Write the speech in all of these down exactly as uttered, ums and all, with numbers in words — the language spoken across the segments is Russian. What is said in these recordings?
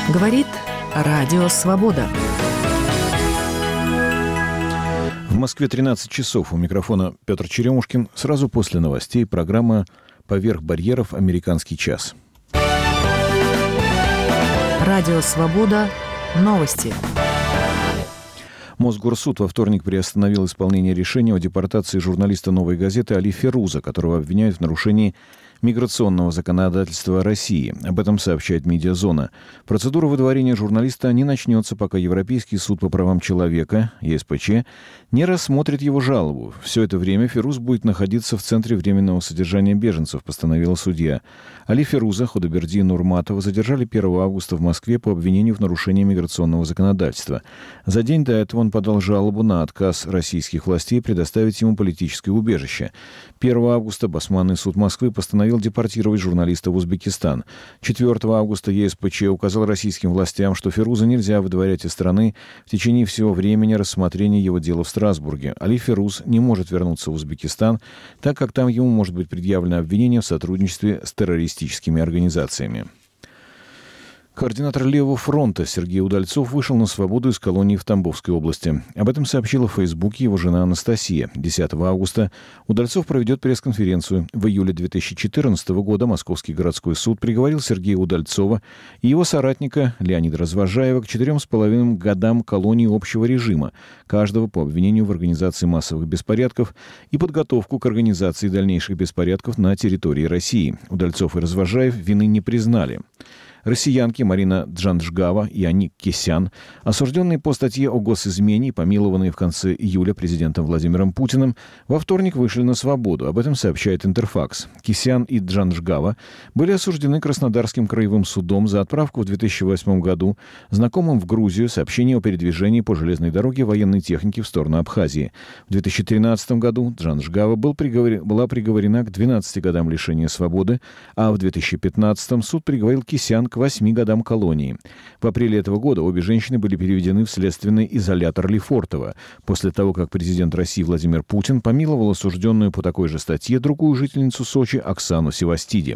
Говорит Радио Свобода. В Москве тринадцать часов. У микрофона Петр Черемушкин. Сразу после новостей программа «Поверх барьеров. Американский час». Радио Свобода. Новости. Мосгорсуд во вторник приостановил исполнение решения о депортации журналиста «Новой газеты» Али Феруза, которого обвиняют в нарушении миграционного законодательства России. Об этом сообщает «Медиазона». Процедура выдворения журналиста не начнется, пока Европейский суд по правам человека, Е С П Ч, не рассмотрит его жалобу. Все это время Феруз будет находиться в Центре временного содержания беженцев, постановила судья. Али Феруза, Худайбердия Нурматова задержали первого августа в Москве по обвинению в нарушении миграционного законодательства. За день до этого он подал жалобу на отказ российских властей предоставить ему политическое убежище. первого августа Басманный суд Москвы постановил депортировать журналиста в Узбекистан. четвёртого августа Е С П Ч указал российским властям, что Феруза нельзя выдворять из страны в течение всего времени рассмотрения его дела в Страсбурге. Али Феруз не может вернуться в Узбекистан, так как там ему может быть предъявлено обвинение в сотрудничестве с террористическими организациями. Координатор Левого фронта Сергей Удальцов вышел на свободу из колонии в Тамбовской области. Об этом сообщила в Фейсбуке его жена Анастасия. десятого августа Удальцов проведет пресс-конференцию. В июле две тысячи четырнадцатого года Московский городской суд приговорил Сергея Удальцова и его соратника Леонида Развозжаева к четырем с половиной годам колонии общего режима, каждого по обвинению в организации массовых беспорядков и подготовку к организации дальнейших беспорядков на территории России. Удальцов и Развозжаев вины не признали. Россиянки Марина Джанджгава и Аник Кисян, осужденные по статье о госизмене и помилованные в конце июля президентом Владимиром Путиным, во вторник вышли на свободу. Об этом сообщает Интерфакс. Кисян и Джанджгава были осуждены Краснодарским краевым судом за отправку в две тысячи восьмом году знакомым в Грузию сообщение о передвижении по железной дороге военной техники в сторону Абхазии. В две тысячи тринадцатом году Джанджгава был приговор... была приговорена к двенадцати годам лишения свободы, а в две тысячи пятнадцатом суд приговорил Кисян к восьми годам колонии. В апреле этого года обе женщины были переведены в следственный изолятор Лефортово после того, как президент России Владимир Путин помиловал осужденную по такой же статье другую жительницу Сочи Оксану Севастиди.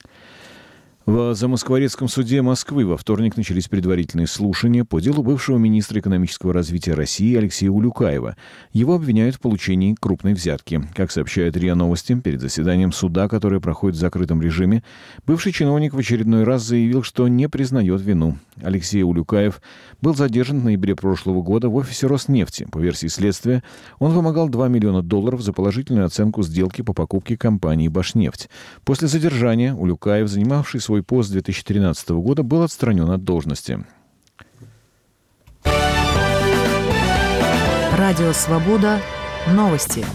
В Замоскворецком суде Москвы во вторник начались предварительные слушания по делу бывшего министра экономического развития России Алексея Улюкаева. Его обвиняют в получении крупной взятки. Как сообщает РИА Новости, перед заседанием суда, которое проходит в закрытом режиме, бывший чиновник в очередной раз заявил, что не признает вину. Алексей Улюкаев был задержан в ноябре прошлого года в офисе Роснефти. По версии следствия, он вымогал два миллиона долларов за положительную оценку сделки по покупке компании «Башнефть». После задержания Улюкаев, занимавший свой Свой пост две тысячи тринадцатого года, был отстранен от должности. Радио Свобода. Новости.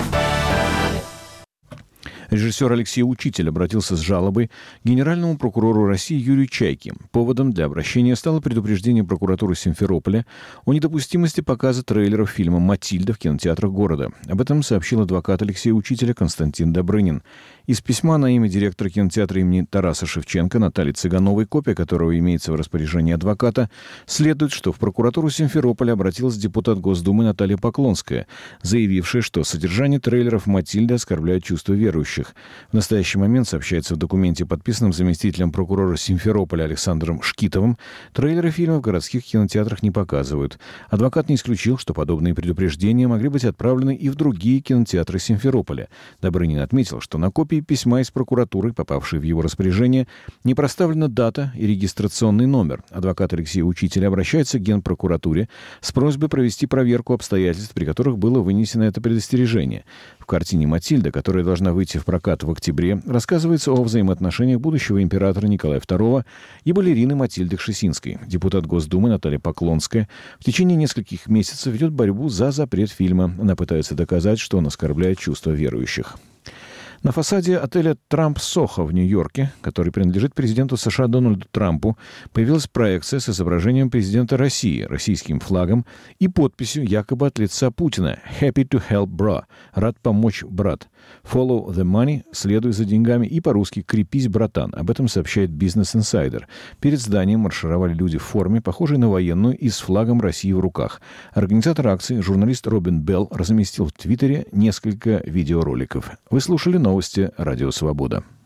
Режиссер Алексей Учитель обратился с жалобой к генеральному прокурору России Юрию Чайке. Поводом для обращения стало предупреждение прокуратуры Симферополя о недопустимости показа трейлеров фильма «Матильда» в кинотеатрах города. Об этом сообщил адвокат Алексея Учителя Константин Добрынин. Из письма на имя директора кинотеатра имени Тараса Шевченко Натальи Цыгановой, копия которого имеется в распоряжении адвоката, следует, что в прокуратуру Симферополя обратилась депутат Госдумы Наталья Поклонская, заявившая, что содержание трейлеров «Матильды» оскорбляет чувства верующих. В настоящий момент, сообщается в документе, подписанном заместителем прокурора Симферополя Александром Шкитовым, трейлеры фильма в городских кинотеатрах не показывают. Адвокат не исключил, что подобные предупреждения могли быть отправлены и в другие кинотеатры Симферополя. Добрынин отметил, что на копии письма из прокуратуры, попавшей в его распоряжение, не проставлена дата и регистрационный номер. Адвокат Алексей Учитель обращается к Генпрокуратуре с просьбой провести проверку обстоятельств, при которых было вынесено это предостережение. В картине «Матильда», которая должна выйти в прокат в октябре, рассказывается о взаимоотношениях будущего императора Николая второго и балерины Матильды Кшесинской. Депутат Госдумы Наталья Поклонская в течение нескольких месяцев ведет борьбу за запрет фильма. Она пытается доказать, что он оскорбляет чувства верующих. На фасаде отеля «Трамп Сохо» в Нью-Йорке, который принадлежит президенту США Дональду Трампу, появилась проекция с изображением президента России, российским флагом и подписью якобы от лица Путина «Happy to help, bro» — «Рад помочь, брат». «Follow the money» — «Следуй за деньгами» и по-русски «Крепись, братан». Об этом сообщает Business Insider. Перед зданием маршировали люди в форме, похожей на военную, и с флагом России в руках. Организатор акции, журналист Робин Белл, разместил в Твиттере несколько видеороликов. Вы слушали новости «Радио Свобода».